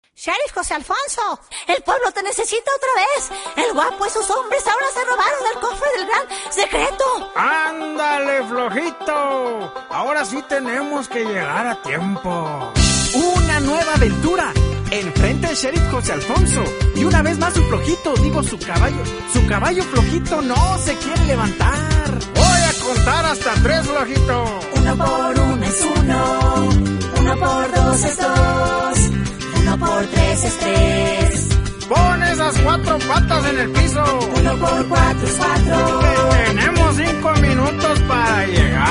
Sheriff José Alfonso, el pueblo te necesita otra vez. El guapo y sus hombres ahora se robaron el cofre del gran secreto. ¡Ándale, flojito! Ahora sí tenemos que llegar a tiempo. Una nueva aventura. Enfrente el Sheriff José Alfonso. Y una vez más su flojito, digo su caballo. Su caballo flojito no se quiere levantar. Voy a contar hasta 3, flojito. 1 por 1 es 1. 1 por 2 es 2. 1 por 3 es 3. Pon esas 4 patas en el piso. 1 por 4 es 4. Tenemos 5 minutos para llegar.